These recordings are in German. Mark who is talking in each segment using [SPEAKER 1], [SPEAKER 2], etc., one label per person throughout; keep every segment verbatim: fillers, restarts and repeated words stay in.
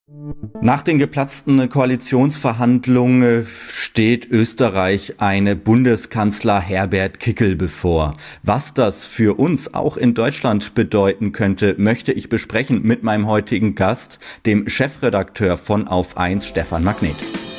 [SPEAKER 1] Nach den geplatzten Koalitionsverhandlungen steht Österreich eine Bundeskanzler Herbert Kickl bevor. Was das für uns auch in Deutschland bedeuten könnte, möchte ich besprechen mit meinem heutigen Gast, dem Chefredakteur von Auf eins, Stefan Magnet.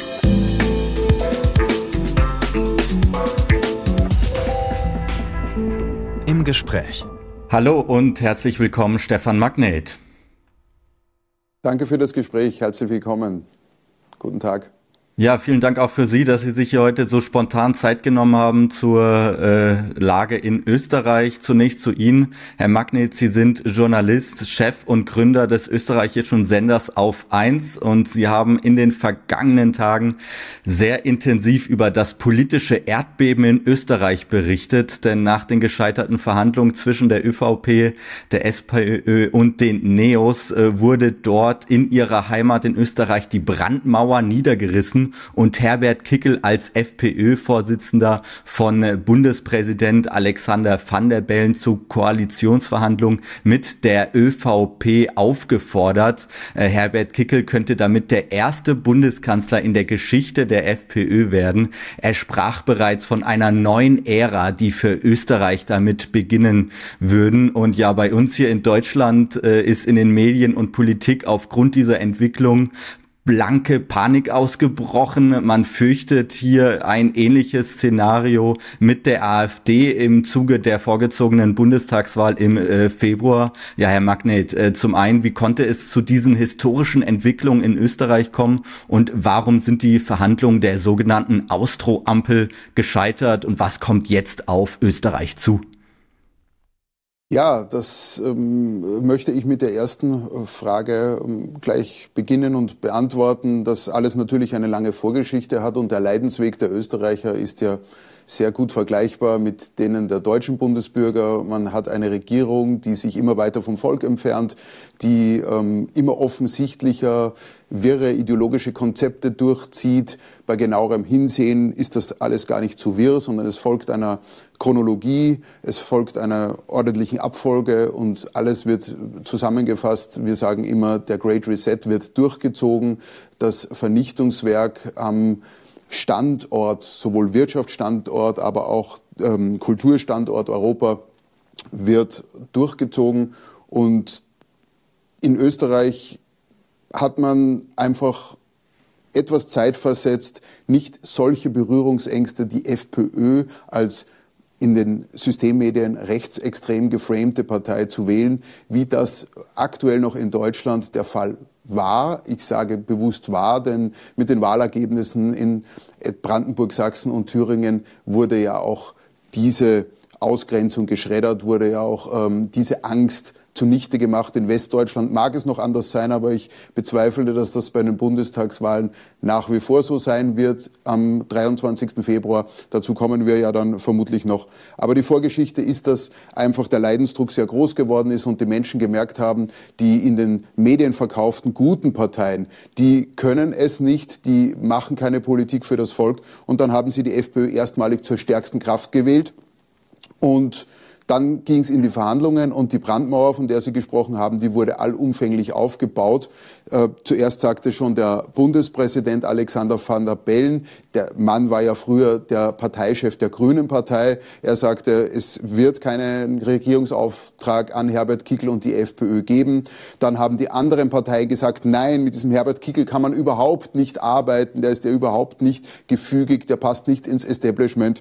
[SPEAKER 2] Im Gespräch.
[SPEAKER 1] Hallo und herzlich willkommen, Stefan Magnet.
[SPEAKER 3] Danke für das Gespräch. Herzlich willkommen. Guten Tag.
[SPEAKER 1] Ja, vielen Dank auch für Sie, dass Sie sich hier heute so spontan Zeit genommen haben zur äh, Lage in Österreich. Zunächst zu Ihnen, Herr Magnet. Sie sind Journalist, Chef und Gründer des österreichischen Senders Auf eins und Sie haben in den vergangenen Tagen sehr intensiv über das politische Erdbeben in Österreich berichtet, denn nach den gescheiterten Verhandlungen zwischen der ÖVP, der SPÖ und den Neos äh, wurde dort in ihrer Heimat in Österreich die Brandmauer niedergerissen und Herbert Kickl als FPÖ-Vorsitzender von Bundespräsident Alexander Van der Bellen zu Koalitionsverhandlungen mit der ÖVP aufgefordert. Äh, Herbert Kickl könnte damit der erste Bundeskanzler in der Geschichte der FPÖ werden. Er sprach bereits von einer neuen Ära, die für Österreich damit beginnen würden. Und ja, bei uns hier in Deutschland äh, ist in den Medien und Politik aufgrund dieser Entwicklung blanke Panik ausgebrochen. Man fürchtet hier ein ähnliches Szenario mit der AfD im Zuge der vorgezogenen Bundestagswahl im äh, Februar. Ja, Herr Magnet, äh, zum einen, wie konnte es zu diesen historischen Entwicklungen in Österreich kommen und warum sind die Verhandlungen der sogenannten Austro-Ampel gescheitert und was kommt jetzt auf Österreich zu?
[SPEAKER 3] Ja, das ähm, möchte ich mit der ersten Frage ähm, gleich beginnen und beantworten, dass alles natürlich eine lange Vorgeschichte hat und der Leidensweg der Österreicher ist ja sehr gut vergleichbar mit denen der deutschen Bundesbürger. Man hat eine Regierung, die sich immer weiter vom Volk entfernt, die ähm, immer offensichtlicher wirre ideologische Konzepte durchzieht. Bei genauerem Hinsehen ist das alles gar nicht zu wirr, sondern es folgt einer Chronologie, es folgt einer ordentlichen Abfolge und alles wird zusammengefasst. Wir sagen immer, der Great Reset wird durchgezogen. Das Vernichtungswerk am Standort, sowohl Wirtschaftsstandort, aber auch ähm, Kulturstandort Europa wird durchgezogen. Und in Österreich hat man einfach etwas zeitversetzt nicht solche Berührungsängste, die FPÖ als in den Systemmedien rechtsextrem geframte Partei zu wählen, wie das aktuell noch in Deutschland der Fall war. Ich sage bewusst war, denn mit den Wahlergebnissen in Brandenburg, Sachsen und Thüringen wurde ja auch diese Ausgrenzung geschreddert, wurde ja auch ähm, diese Angst zunichte gemacht. In Westdeutschland mag es noch anders sein, aber ich bezweifle, dass das bei den Bundestagswahlen nach wie vor so sein wird am dreiundzwanzigsten Februar. Dazu kommen wir ja dann vermutlich noch. Aber die Vorgeschichte ist, dass einfach der Leidensdruck sehr groß geworden ist und die Menschen gemerkt haben, die in den Medien verkauften guten Parteien, die können es nicht, die machen keine Politik für das Volk. Und dann haben sie die FPÖ erstmalig zur stärksten Kraft gewählt. Und dann ging es in die Verhandlungen und die Brandmauer, von der Sie gesprochen haben, die wurde allumfänglich aufgebaut. Äh, zuerst sagte schon der Bundespräsident Alexander Van der Bellen, der Mann war ja früher der Parteichef der Grünen Partei, er sagte, es wird keinen Regierungsauftrag an Herbert Kickl und die FPÖ geben. Dann haben die anderen Parteien gesagt, nein, mit diesem Herbert Kickl kann man überhaupt nicht arbeiten, der ist ja überhaupt nicht gefügig, der passt nicht ins Establishment.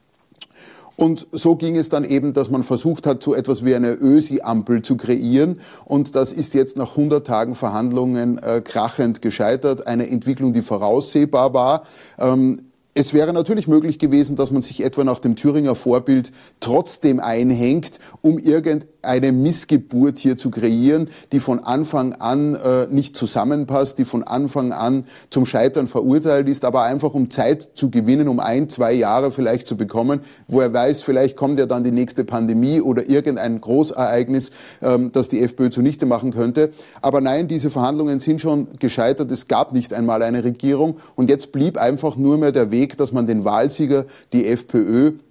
[SPEAKER 3] Und so ging es dann eben, dass man versucht hat, so etwas wie eine Ösi-Ampel zu kreieren. Und das ist jetzt nach hundert Tagen Verhandlungen äh, krachend gescheitert. Eine Entwicklung, die voraussehbar war. Ähm, Es wäre natürlich möglich gewesen, dass man sich etwa nach dem Thüringer Vorbild trotzdem einhängt, um irgendeine Missgeburt hier zu kreieren, die von Anfang an äh, nicht zusammenpasst, die von Anfang an zum Scheitern verurteilt ist, aber einfach um Zeit zu gewinnen, um ein, zwei Jahre vielleicht zu bekommen, wo er weiß, vielleicht kommt ja dann die nächste Pandemie oder irgendein Großereignis, ähm, das die FPÖ zunichte machen könnte. Aber nein, diese Verhandlungen sind schon gescheitert, es gab nicht einmal eine Regierung und jetzt blieb einfach nur mehr der Weg, dass man den Wahlsieger, die FPÖ,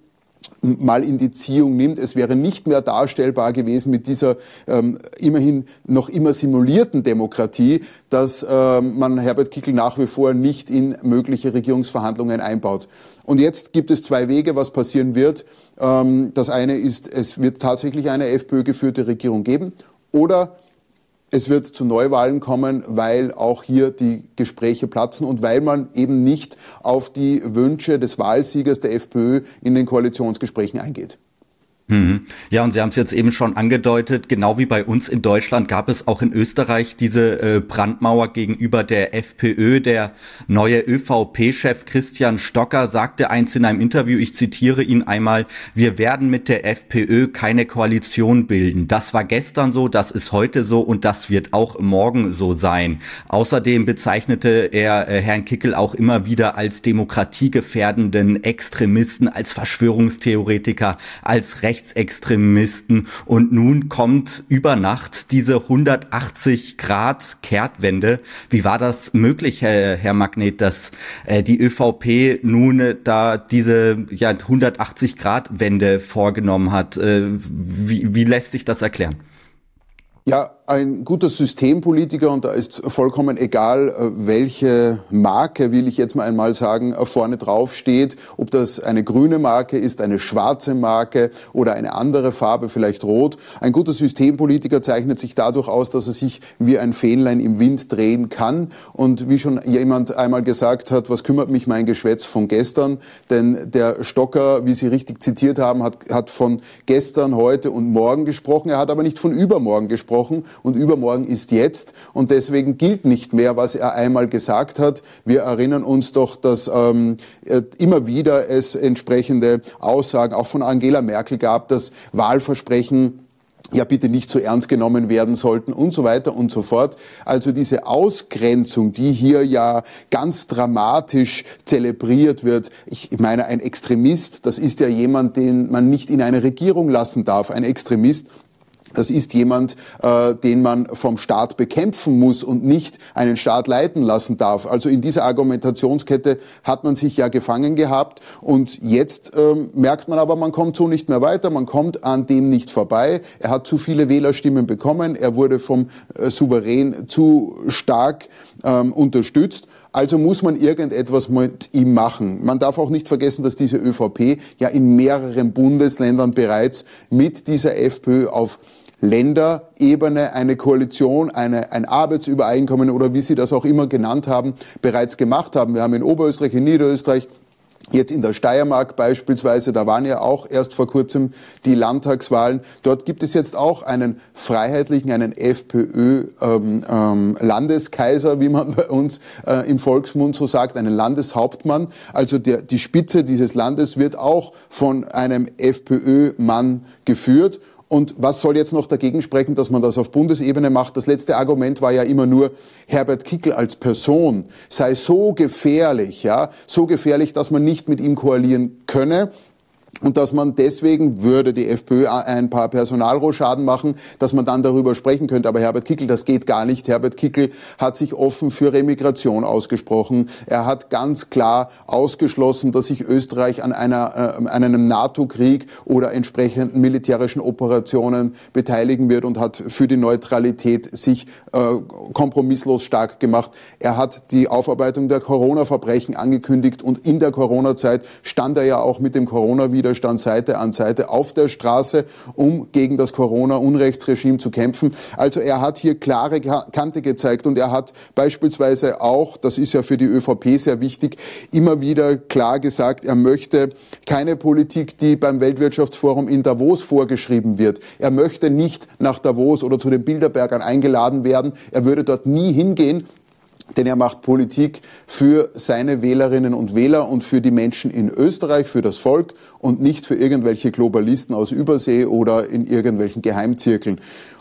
[SPEAKER 3] mal in die Ziehung nimmt. Es wäre nicht mehr darstellbar gewesen mit dieser ähm, immerhin noch immer simulierten Demokratie, dass ähm, man Herbert Kickl nach wie vor nicht in mögliche Regierungsverhandlungen einbaut. Und jetzt gibt es zwei Wege, was passieren wird. Ähm, das eine ist, es wird tatsächlich eine FPÖ-geführte Regierung geben, oder es wird zu Neuwahlen kommen, weil auch hier die Gespräche platzen und weil man eben nicht auf die Wünsche des Wahlsiegers der FPÖ in den Koalitionsgesprächen eingeht.
[SPEAKER 1] Ja, und Sie haben es jetzt eben schon angedeutet, genau wie bei uns in Deutschland gab es auch in Österreich diese äh, Brandmauer gegenüber der FPÖ. Der neue ÖVP-Chef Christian Stocker sagte einst in einem Interview, ich zitiere ihn einmal, wir werden mit der FPÖ keine Koalition bilden. Das war gestern so, das ist heute so und das wird auch morgen so sein. Außerdem bezeichnete er äh, Herrn Kickl auch immer wieder als demokratiegefährdenden Extremisten, als Verschwörungstheoretiker, als Rechts Rechtsextremisten, und nun kommt über Nacht diese hundertachtzig Grad Kehrtwende. Wie war das möglich, Herr, Herr Magnet, dass äh, die ÖVP nun äh, da diese ja, hundertachtzig Grad Wende vorgenommen hat? Äh, wie, wie lässt sich das erklären?
[SPEAKER 3] Ja, ein guter Systempolitiker, und da ist vollkommen egal, welche Marke, will ich jetzt mal einmal sagen, vorne drauf steht, ob das eine grüne Marke ist, eine schwarze Marke oder eine andere Farbe, vielleicht rot. Ein guter Systempolitiker zeichnet sich dadurch aus, dass er sich wie ein Fähnlein im Wind drehen kann. Und wie schon jemand einmal gesagt hat, was kümmert mich mein Geschwätz von gestern? Denn der Stocker, wie Sie richtig zitiert haben, hat, hat von gestern, heute und morgen gesprochen. Er hat aber nicht von übermorgen gesprochen. Und übermorgen ist jetzt, und deswegen gilt nicht mehr, was er einmal gesagt hat. Wir erinnern uns doch, dass ähm, immer wieder es entsprechende Aussagen auch von Angela Merkel gab, dass Wahlversprechen ja bitte nicht so ernst genommen werden sollten und so weiter und so fort. Also diese Ausgrenzung, die hier ja ganz dramatisch zelebriert wird. Ich meine, ein Extremist, das ist ja jemand, den man nicht in eine Regierung lassen darf. Ein Extremist, das ist jemand, äh, den man vom Staat bekämpfen muss und nicht einen Staat leiten lassen darf. Also in dieser Argumentationskette hat man sich ja gefangen gehabt, und jetzt äh, merkt man aber, man kommt so nicht mehr weiter, man kommt an dem nicht vorbei. Er hat zu viele Wählerstimmen bekommen, er wurde vom äh, Souverän zu stark ähm, unterstützt. Also muss man irgendetwas mit ihm machen. Man darf auch nicht vergessen, dass diese ÖVP ja in mehreren Bundesländern bereits mit dieser FPÖ auf Länderebene eine Koalition, eine, ein Arbeitsübereinkommen oder wie Sie das auch immer genannt haben, bereits gemacht haben. Wir haben in Oberösterreich, in Niederösterreich, jetzt in der Steiermark beispielsweise, da waren ja auch erst vor kurzem die Landtagswahlen. Dort gibt es jetzt auch einen freiheitlichen, einen FPÖ-Landeskaiser, ähm, ähm, wie man bei uns äh, im Volksmund so sagt, einen Landeshauptmann. Also der, die Spitze dieses Landes wird auch von einem FPÖ-Mann geführt. Und was soll jetzt noch dagegen sprechen, dass man das auf Bundesebene macht? Das letzte Argument war ja immer nur, Herbert Kickl als Person sei so gefährlich, ja, so gefährlich, dass man nicht mit ihm koalieren könne. Und dass man deswegen, würde die FPÖ ein paar Personalrochaden machen, dass man dann darüber sprechen könnte. Aber Herbert Kickl, das geht gar nicht. Herbert Kickl hat sich offen für Remigration ausgesprochen. Er hat ganz klar ausgeschlossen, dass sich Österreich an einer, äh, an einem NATO-Krieg oder entsprechenden militärischen Operationen beteiligen wird, und hat für die Neutralität sich äh, kompromisslos stark gemacht. Er hat die Aufarbeitung der Corona-Verbrechen angekündigt, und in der Corona-Zeit stand er ja auch mit dem Coronavirus Widerstand Seite an Seite auf der Straße, um gegen das Corona-Unrechtsregime zu kämpfen. Also er hat hier klare Kante gezeigt, und er hat beispielsweise auch, das ist ja für die ÖVP sehr wichtig, immer wieder klar gesagt, er möchte keine Politik, die beim Weltwirtschaftsforum in Davos vorgeschrieben wird. Er möchte nicht nach Davos oder zu den Bilderbergern eingeladen werden. Er würde dort nie hingehen. Denn er macht Politik für seine Wählerinnen und Wähler und für die Menschen in Österreich, für das Volk, und nicht für irgendwelche Globalisten aus Übersee oder in irgendwelchen Geheimzirkeln.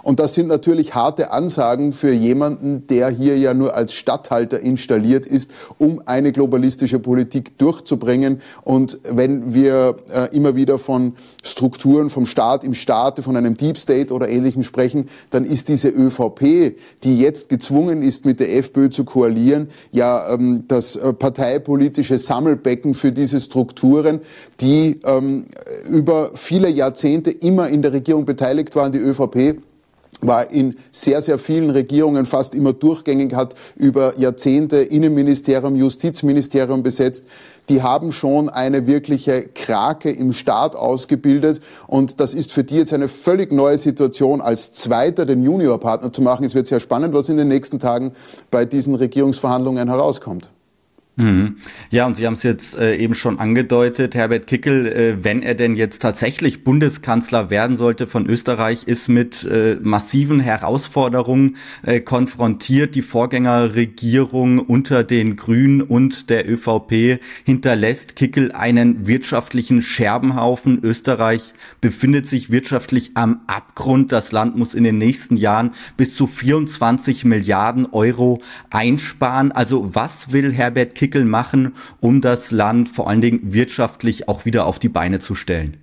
[SPEAKER 3] Und das sind natürlich harte Ansagen für jemanden, der hier ja nur als Statthalter installiert ist, um eine globalistische Politik durchzubringen. Und wenn wir äh, immer wieder von Strukturen vom Staat im Staate, von einem Deep State oder Ähnlichem sprechen, dann ist diese ÖVP, die jetzt gezwungen ist, mit der FPÖ zu koalieren, ja ähm, das äh, parteipolitische Sammelbecken für diese Strukturen, die ähm, über viele Jahrzehnte immer in der Regierung beteiligt waren. Die ÖVP war in sehr, sehr vielen Regierungen fast immer durchgängig, hat über Jahrzehnte Innenministerium, Justizministerium besetzt. Die haben schon eine wirkliche Krake im Staat ausgebildet und das ist für die jetzt eine völlig neue Situation, als Zweiter den Juniorpartner zu machen. Es wird sehr spannend, was in den nächsten Tagen bei diesen Regierungsverhandlungen herauskommt.
[SPEAKER 1] Mhm. Ja, und Sie haben es jetzt äh, eben schon angedeutet, Herbert Kickl, äh, wenn er denn jetzt tatsächlich Bundeskanzler werden sollte von Österreich, ist mit äh, massiven Herausforderungen äh, konfrontiert. Die Vorgängerregierung unter den Grünen und der ÖVP hinterlässt Kickl einen wirtschaftlichen Scherbenhaufen. Österreich befindet sich wirtschaftlich am Abgrund. Das Land muss in den nächsten Jahren bis zu vierundzwanzig Milliarden Euro einsparen. Also was will Herbert Kickl machen, um das Land vor allen Dingen wirtschaftlich auch wieder auf die Beine zu stellen?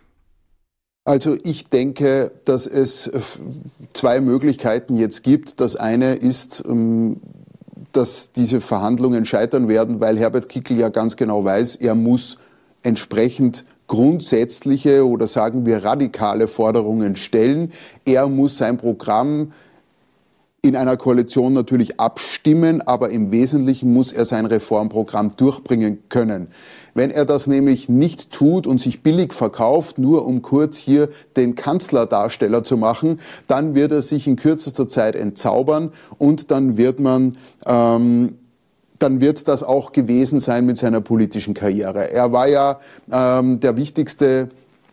[SPEAKER 3] Also ich denke, dass es zwei Möglichkeiten jetzt gibt. Das eine ist, dass diese Verhandlungen scheitern werden, weil Herbert Kickl ja ganz genau weiß, er muss entsprechend grundsätzliche oder sagen wir radikale Forderungen stellen. Er muss sein Programm in einer Koalition natürlich abstimmen, aber im Wesentlichen muss er sein Reformprogramm durchbringen können. Wenn er das nämlich nicht tut und sich billig verkauft, nur um kurz hier den Kanzlerdarsteller zu machen, dann wird er sich in kürzester Zeit entzaubern und dann wird man ähm, dann wird das auch gewesen sein mit seiner politischen Karriere. Er war ja ähm, der wichtigste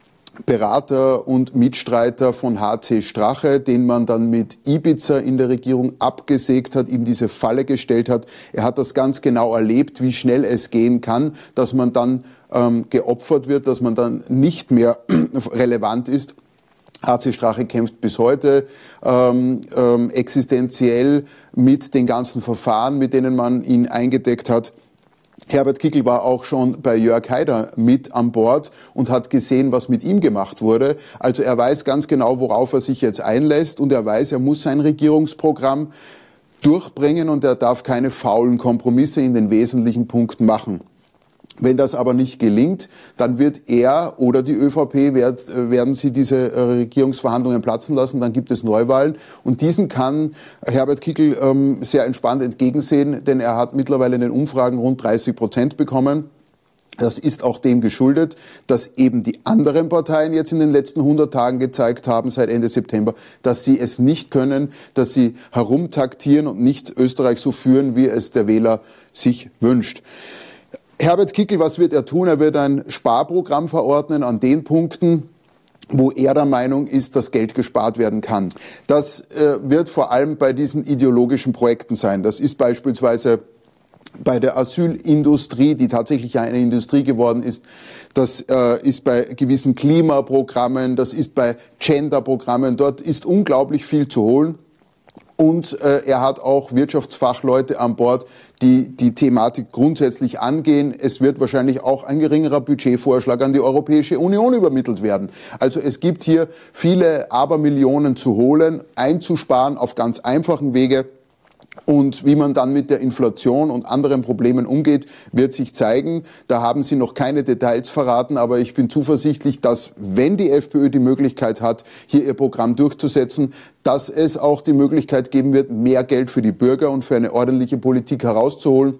[SPEAKER 3] Berater und Mitstreiter von H C Strache, den man dann mit Ibiza in der Regierung abgesägt hat, ihm diese Falle gestellt hat. Er hat das ganz genau erlebt, wie schnell es gehen kann, dass man dann ähm, geopfert wird, dass man dann nicht mehr relevant ist. H C Strache kämpft bis heute ähm, ähm, existenziell mit den ganzen Verfahren, mit denen man ihn eingedeckt hat. Herbert Kickl war auch schon bei Jörg Haider mit an Bord und hat gesehen, was mit ihm gemacht wurde. Also er weiß ganz genau, worauf er sich jetzt einlässt und er weiß, er muss sein Regierungsprogramm durchbringen und er darf keine faulen Kompromisse in den wesentlichen Punkten machen. Wenn das aber nicht gelingt, dann wird er oder die ÖVP werd, werden sie diese Regierungsverhandlungen platzen lassen, dann gibt es Neuwahlen und diesen kann Herbert Kickl ähm, sehr entspannt entgegensehen, denn er hat mittlerweile in den Umfragen rund dreißig Prozent bekommen. Das ist auch dem geschuldet, dass eben die anderen Parteien jetzt in den letzten hundert Tagen gezeigt haben, seit Ende September, dass sie es nicht können, dass sie herumtaktieren und nicht Österreich so führen, wie es der Wähler sich wünscht. Herbert Kickl, was wird er tun? Er wird ein Sparprogramm verordnen an den Punkten, wo er der Meinung ist, dass Geld gespart werden kann. Das äh, wird vor allem bei diesen ideologischen Projekten sein. Das ist beispielsweise bei der Asylindustrie, die tatsächlich eine Industrie geworden ist. Das äh, ist bei gewissen Klimaprogrammen, das ist bei Genderprogrammen. Dort ist unglaublich viel zu holen. Und äh, er hat auch Wirtschaftsfachleute an Bord, die die Thematik grundsätzlich angehen. Es wird wahrscheinlich auch ein geringerer Budgetvorschlag an die Europäische Union übermittelt werden. Also es gibt hier viele Abermillionen zu holen, einzusparen auf ganz einfachen Wege. Und wie man dann mit der Inflation und anderen Problemen umgeht, wird sich zeigen. Da haben Sie noch keine Details verraten, aber ich bin zuversichtlich, dass, wenn die FPÖ die Möglichkeit hat, hier ihr Programm durchzusetzen, dass es auch die Möglichkeit geben wird, mehr Geld für die Bürger und für eine ordentliche Politik herauszuholen.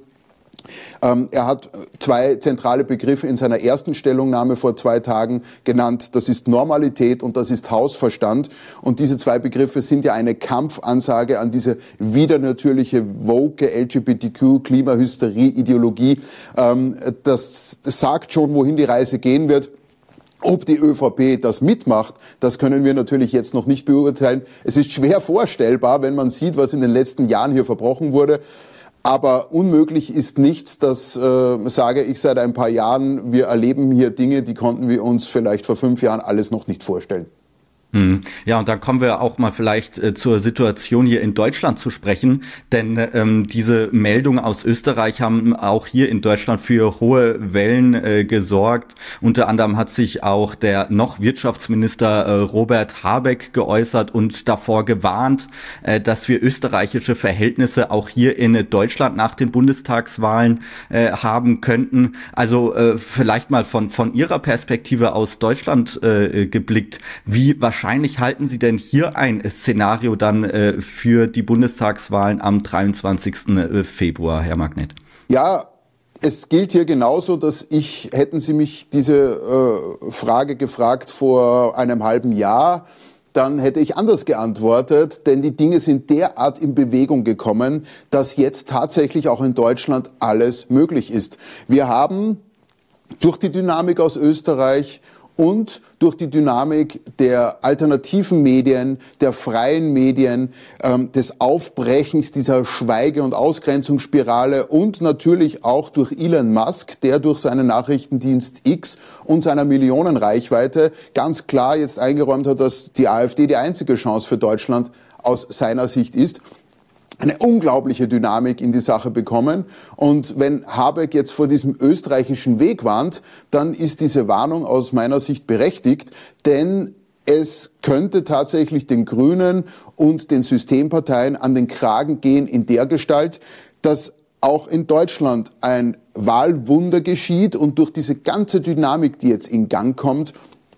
[SPEAKER 3] Ähm, er hat zwei zentrale Begriffe in seiner ersten Stellungnahme vor zwei Tagen genannt. Das ist Normalität und das ist Hausverstand. Und diese zwei Begriffe sind ja eine Kampfansage an diese widernatürliche, woke L G B T Q-Klimahysterie-Ideologie. Ähm, das, das sagt schon, wohin die Reise gehen wird. Ob die ÖVP das mitmacht, das können wir natürlich jetzt noch nicht beurteilen. Es ist schwer vorstellbar, wenn man sieht, was in den letzten Jahren hier verbrochen wurde. Aber unmöglich ist nichts, das äh, sage ich seit ein paar Jahren. Wir erleben hier Dinge, die konnten wir uns vielleicht vor fünf Jahren alles noch nicht vorstellen.
[SPEAKER 1] Ja, und dann kommen wir auch mal vielleicht äh, zur Situation hier in Deutschland zu sprechen, denn ähm, diese Meldungen aus Österreich haben auch hier in Deutschland für hohe Wellen äh, gesorgt. Unter anderem hat sich auch der noch Wirtschaftsminister äh, Robert Habeck geäußert und davor gewarnt, äh, dass wir österreichische Verhältnisse auch hier in Deutschland nach den Bundestagswahlen äh, haben könnten. Also äh, vielleicht mal von von Ihrer Perspektive aus Deutschland äh, geblickt, wie wahrscheinlich Wahrscheinlich halten Sie denn hier ein Szenario dann äh, für die Bundestagswahlen am dreiundzwanzigsten Februar, Herr Magnet?
[SPEAKER 3] Ja, es gilt hier genauso, dass ich, hätten Sie mich diese äh, Frage gefragt vor einem halben Jahr, dann hätte ich anders geantwortet, denn die Dinge sind derart in Bewegung gekommen, dass jetzt tatsächlich auch in Deutschland alles möglich ist. Wir haben durch die Dynamik aus Österreich und durch die Dynamik der alternativen Medien, der freien Medien, ähm, des Aufbrechens dieser Schweige- und Ausgrenzungsspirale und natürlich auch durch Elon Musk, der durch seinen Nachrichtendienst X und seiner Millionenreichweite ganz klar jetzt eingeräumt hat, dass die AfD die einzige Chance für Deutschland aus seiner Sicht ist, eine unglaubliche Dynamik in die Sache bekommen. Und wenn Habeck jetzt vor diesem österreichischen Weg warnt, dann ist diese Warnung aus meiner Sicht berechtigt, denn es könnte tatsächlich den Grünen und den Systemparteien an den Kragen gehen in der Gestalt, dass auch in Deutschland ein Wahlwunder geschieht und durch diese ganze Dynamik, die jetzt in Gang kommt,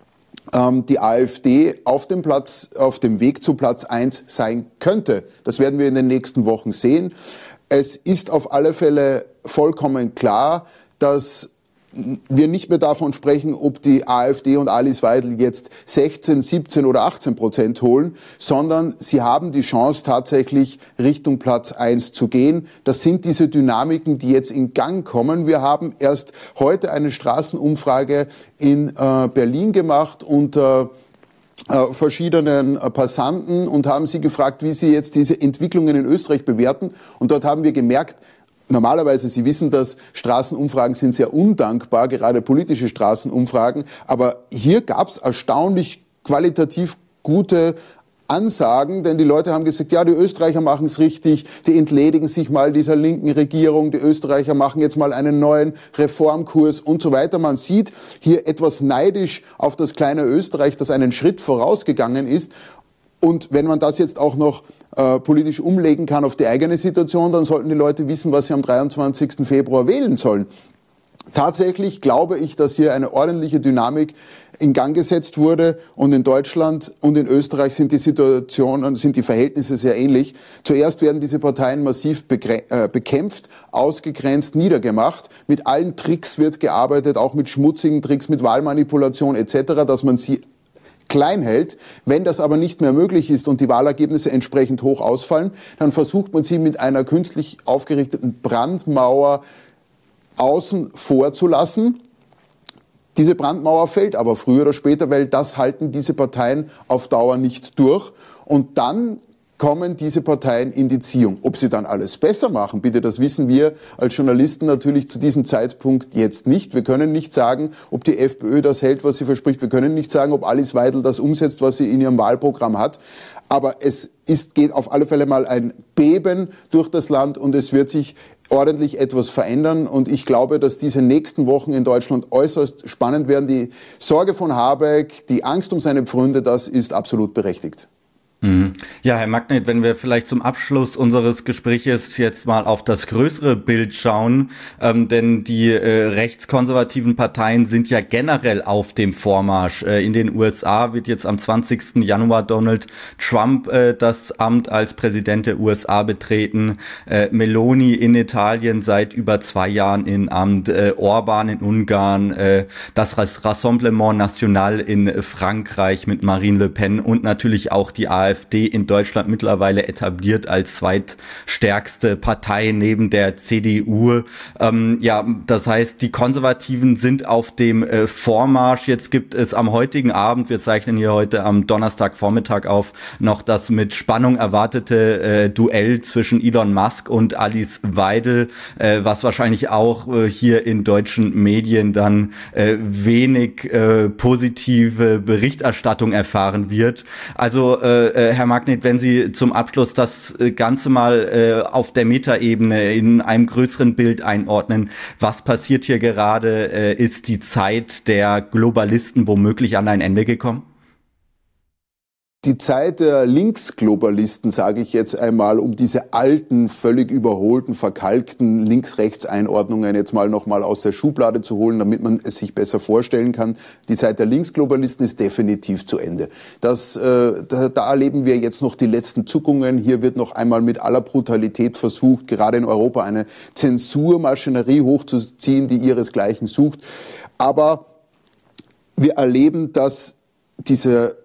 [SPEAKER 3] die AfD auf dem Platz, auf dem Weg zu Platz eins sein könnte. Das werden wir in den nächsten Wochen sehen. Es ist auf alle Fälle vollkommen klar, dass wir nicht mehr davon sprechen, ob die AfD und Alice Weidel jetzt sechzehn, siebzehn oder achtzehn Prozent holen, sondern sie haben die Chance, tatsächlich Richtung Platz eins zu gehen. Das sind diese Dynamiken, die jetzt in Gang kommen. Wir haben erst heute eine Straßenumfrage in äh, Berlin gemacht unter äh, verschiedenen äh, Passanten und haben sie gefragt, wie sie jetzt diese Entwicklungen in Österreich bewerten. Und dort haben wir gemerkt, normalerweise, Sie wissen das, Straßenumfragen sind sehr undankbar, gerade politische Straßenumfragen. Aber hier gab es erstaunlich qualitativ gute Ansagen, denn die Leute haben gesagt, ja, die Österreicher machen es richtig, die entledigen sich mal dieser linken Regierung, die Österreicher machen jetzt mal einen neuen Reformkurs und so weiter. Man sieht hier etwas neidisch auf das kleine Österreich, das einen Schritt vorausgegangen ist. Und wenn man das jetzt auch noch äh, politisch umlegen kann auf die eigene Situation, dann sollten die Leute wissen, was sie am dreiundzwanzigsten Februar wählen sollen. Tatsächlich glaube ich, dass hier eine ordentliche Dynamik in Gang gesetzt wurde und in Deutschland und in Österreich sind die Situationen, sind die Verhältnisse sehr ähnlich. Zuerst werden diese Parteien massiv äh, bekämpft, ausgegrenzt, niedergemacht. Mit allen Tricks wird gearbeitet, auch mit schmutzigen Tricks, mit Wahlmanipulation et cetera, dass man sie klein hält. Wenn das aber nicht mehr möglich ist und die Wahlergebnisse entsprechend hoch ausfallen, dann versucht man sie mit einer künstlich aufgerichteten Brandmauer außen vor zu lassen. Diese Brandmauer fällt aber früher oder später, weil das halten diese Parteien auf Dauer nicht durch. Und dann kommen diese Parteien in die Ziehung. Ob sie dann alles besser machen, bitte, das wissen wir als Journalisten natürlich zu diesem Zeitpunkt jetzt nicht. Wir können nicht sagen, ob die FPÖ das hält, was sie verspricht. Wir können nicht sagen, ob Alice Weidel das umsetzt, was sie in ihrem Wahlprogramm hat. Aber es ist, geht auf alle Fälle mal ein Beben durch das Land und es wird sich ordentlich etwas verändern. Und ich glaube, dass diese nächsten Wochen in Deutschland äußerst spannend werden. Die Sorge von Habeck, die Angst um seine Pfründe, das ist absolut berechtigt.
[SPEAKER 1] Ja, Herr Magnet, wenn wir vielleicht zum Abschluss unseres Gespräches jetzt mal auf das größere Bild schauen, ähm, denn die äh, rechtskonservativen Parteien sind ja generell auf dem Vormarsch. Äh, in den U S A wird jetzt am zwanzigsten Januar Donald Trump äh, das Amt als Präsident der U S A betreten, äh, Meloni in Italien seit über zwei Jahren in Amt, äh, Orban in Ungarn, äh, das Rassemblement National in Frankreich mit Marine Le Pen und natürlich auch die AfD AfD in Deutschland mittlerweile etabliert als zweitstärkste Partei neben der C D U. Ähm, ja, das heißt, die Konservativen sind auf dem äh, Vormarsch. Jetzt gibt es am heutigen Abend, wir zeichnen hier heute am Donnerstagvormittag auf, noch das mit Spannung erwartete äh, Duell zwischen Elon Musk und Alice Weidel, äh, was wahrscheinlich auch äh, hier in deutschen Medien dann äh, wenig äh, positive Berichterstattung erfahren wird. Also äh, Herr Magnet, wenn Sie zum Abschluss das Ganze mal äh, auf der Metaebene in einem größeren Bild einordnen, was passiert hier gerade? Äh, ist die Zeit der Globalisten womöglich an ein Ende gekommen?
[SPEAKER 3] Die Zeit der Linksglobalisten, sage ich jetzt einmal, um diese alten, völlig überholten, verkalkten Links-Rechts-Einordnungen jetzt mal nochmal aus der Schublade zu holen, damit man es sich besser vorstellen kann. Die Zeit der Linksglobalisten ist definitiv zu Ende. Das, äh, da, da erleben wir jetzt noch die letzten Zuckungen. Hier wird noch einmal mit aller Brutalität versucht, gerade in Europa eine Zensurmaschinerie hochzuziehen, die ihresgleichen sucht. Aber wir erleben, dass diese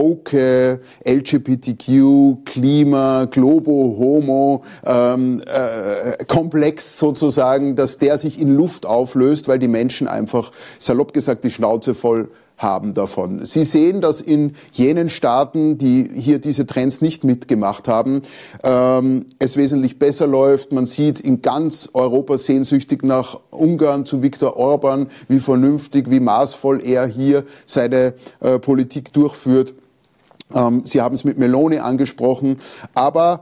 [SPEAKER 3] woke, L G B T Q, Klima, Globo, Homo, ähm, äh, Komplex sozusagen, dass der sich in Luft auflöst, weil die Menschen einfach, salopp gesagt, die Schnauze voll haben davon. Sie sehen, dass in jenen Staaten, die hier diese Trends nicht mitgemacht haben, ähm, es wesentlich besser läuft. Man sieht in ganz Europa sehnsüchtig nach Ungarn zu Viktor Orban, wie vernünftig, wie maßvoll er hier seine äh, Politik durchführt. Ähm, Sie haben es mit Meloni angesprochen, aber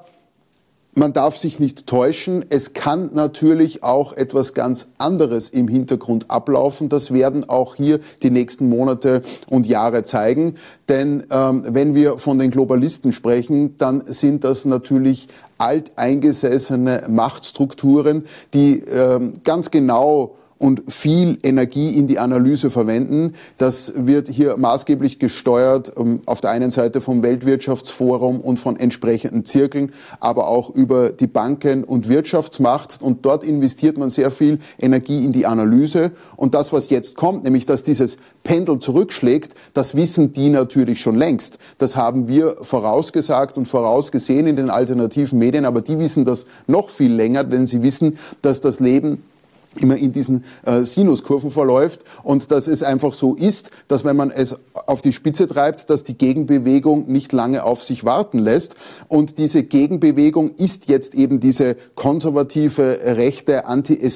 [SPEAKER 3] man darf sich nicht täuschen, es kann natürlich auch etwas ganz anderes im Hintergrund ablaufen. Das werden auch hier die nächsten Monate und Jahre zeigen. Denn ähm, wenn wir von den Globalisten sprechen, dann sind das natürlich alteingesessene Machtstrukturen, die ähm, ganz genau und viel Energie in die Analyse verwenden. Das wird hier maßgeblich gesteuert, auf der einen Seite vom Weltwirtschaftsforum und von entsprechenden Zirkeln, aber auch über die Banken- und Wirtschaftsmacht. Und dort investiert man sehr viel Energie in die Analyse. Und das, was jetzt kommt, nämlich dass dieses Pendel zurückschlägt, das wissen die natürlich schon längst. Das haben wir vorausgesagt und vorausgesehen in den alternativen Medien, aber die wissen das noch viel länger, denn sie wissen, dass das Leben immer in diesen äh, Sinuskurven verläuft und dass es einfach so ist, dass wenn man es auf die Spitze treibt, dass die Gegenbewegung nicht lange auf sich warten lässt. Und diese Gegenbewegung ist jetzt eben diese konservative, rechte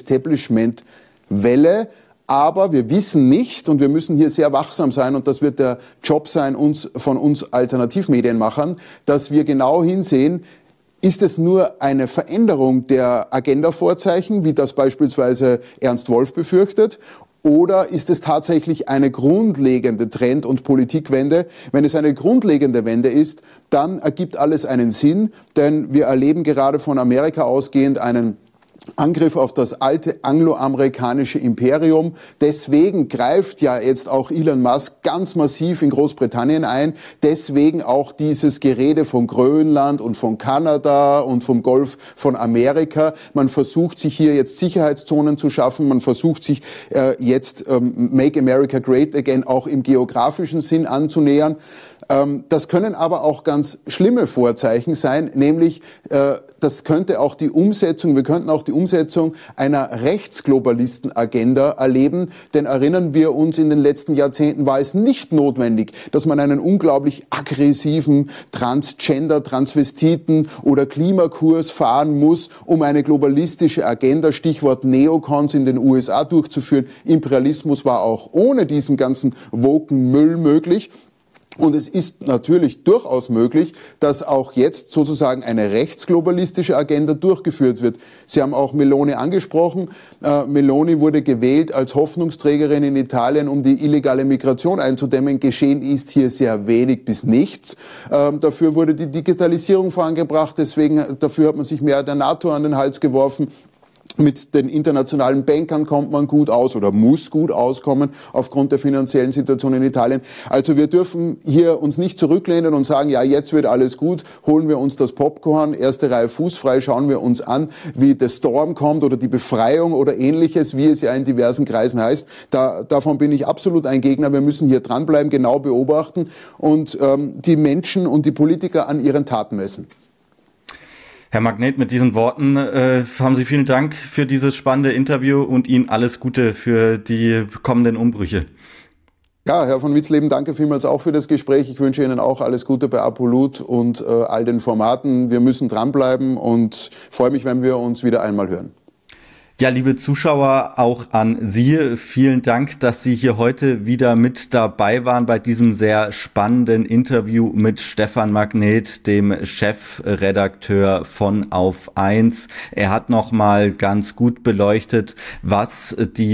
[SPEAKER 3] Anti-Establishment-Welle. Aber wir wissen nicht, und wir müssen hier sehr wachsam sein, und das wird der Job sein uns, von uns Alternativmedienmachern, dass wir genau hinsehen, ist es nur eine Veränderung der Agenda-Vorzeichen, wie das beispielsweise Ernst Wolf befürchtet, oder ist es tatsächlich eine grundlegende Trend- und Politikwende? Wenn es eine grundlegende Wende ist, dann ergibt alles einen Sinn, denn wir erleben gerade von Amerika ausgehend einen Angriff auf das alte angloamerikanische Imperium. Deswegen greift ja jetzt auch Elon Musk ganz massiv in Großbritannien ein. Deswegen auch dieses Gerede von Grönland und von Kanada und vom Golf von Amerika. Man versucht sich hier jetzt Sicherheitszonen zu schaffen. Man versucht sich äh, jetzt ähm, Make America Great Again auch im geografischen Sinn anzunähern. Das können aber auch ganz schlimme Vorzeichen sein, nämlich das könnte auch die Umsetzung, wir könnten auch die Umsetzung einer Rechtsglobalisten-Agenda erleben, denn erinnern wir uns, in den letzten Jahrzehnten war es nicht notwendig, dass man einen unglaublich aggressiven Transgender, Transvestiten oder Klimakurs fahren muss, um eine globalistische Agenda, Stichwort Neocons in den U S A durchzuführen. Imperialismus war auch ohne diesen ganzen woken Müll möglich. Und es ist natürlich durchaus möglich, dass auch jetzt sozusagen eine rechtsglobalistische Agenda durchgeführt wird. Sie haben auch Meloni angesprochen. Äh, Meloni wurde gewählt als Hoffnungsträgerin in Italien, um die illegale Migration einzudämmen. Geschehen ist hier sehr wenig bis nichts. Ähm, dafür wurde die Digitalisierung vorangebracht. Deswegen, dafür hat man sich mehr der NATO an den Hals geworfen. Mit den internationalen Bankern kommt man gut aus oder muss gut auskommen aufgrund der finanziellen Situation in Italien. Also wir dürfen hier uns nicht zurücklehnen und sagen, ja, jetzt wird alles gut, holen wir uns das Popcorn, erste Reihe fußfrei, schauen wir uns an, wie The Storm kommt oder die Befreiung oder ähnliches, wie es ja in diversen Kreisen heißt. Da, davon bin ich absolut ein Gegner. Wir müssen hier dranbleiben, genau beobachten und ähm, die Menschen und die Politiker an ihren Taten messen.
[SPEAKER 1] Herr Magnet, mit diesen Worten äh, haben Sie vielen Dank für dieses spannende Interview und Ihnen alles Gute für die kommenden Umbrüche.
[SPEAKER 3] Ja, Herr von Witzleben, danke vielmals auch für das Gespräch. Ich wünsche Ihnen auch alles Gute bei Apolut und äh, all den Formaten. Wir müssen dranbleiben und freue mich, wenn wir uns wieder einmal hören.
[SPEAKER 1] Ja, liebe Zuschauer, auch an Sie vielen Dank, dass Sie hier heute wieder mit dabei waren bei diesem sehr spannenden Interview mit Stefan Magnet, dem Chefredakteur von Auf eins. Er hat nochmal ganz gut beleuchtet, was die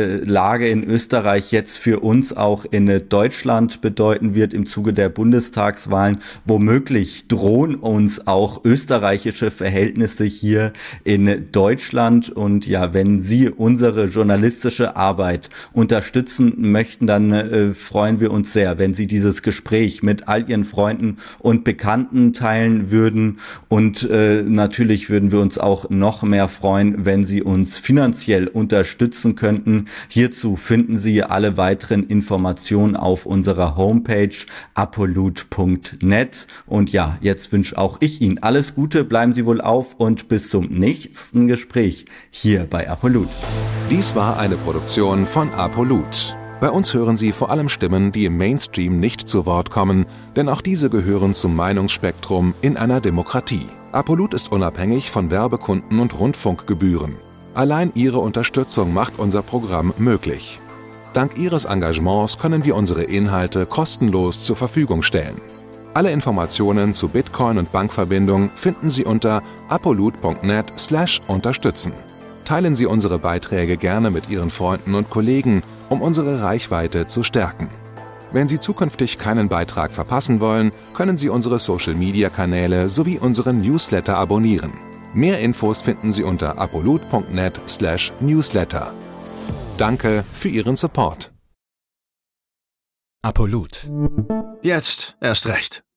[SPEAKER 1] Lage in Österreich jetzt für uns auch in Deutschland bedeuten wird im Zuge der Bundestagswahlen. Womöglich drohen uns auch österreichische Verhältnisse hier in Deutschland. Und ja, wenn Sie unsere journalistische Arbeit unterstützen möchten, dann äh, freuen wir uns sehr, wenn Sie dieses Gespräch mit all Ihren Freunden und Bekannten teilen würden. Und äh, natürlich würden wir uns auch noch mehr freuen, wenn Sie uns finanziell unterstützen könnten. Hierzu finden Sie alle weiteren Informationen auf unserer Homepage apolut punkt net. Und ja, jetzt wünsche auch ich Ihnen alles Gute, bleiben Sie wohl auf und bis zum nächsten Gespräch hier bei Apolut.
[SPEAKER 2] Dies war eine Produktion von Apolut. Bei uns hören Sie vor allem Stimmen, die im Mainstream nicht zu Wort kommen, denn auch diese gehören zum Meinungsspektrum in einer Demokratie. Apolut ist unabhängig von Werbekunden und Rundfunkgebühren. Allein Ihre Unterstützung macht unser Programm möglich. Dank Ihres Engagements können wir unsere Inhalte kostenlos zur Verfügung stellen. Alle Informationen zu Bitcoin und Bankverbindung finden Sie unter apolut punkt net slash unterstützen. Teilen Sie unsere Beiträge gerne mit Ihren Freunden und Kollegen, um unsere Reichweite zu stärken. Wenn Sie zukünftig keinen Beitrag verpassen wollen, können Sie unsere Social-Media-Kanäle sowie unseren Newsletter abonnieren. Mehr Infos finden Sie unter apolut punkt net slash newsletter. Danke für Ihren Support.
[SPEAKER 4] Apolut. Jetzt erst recht.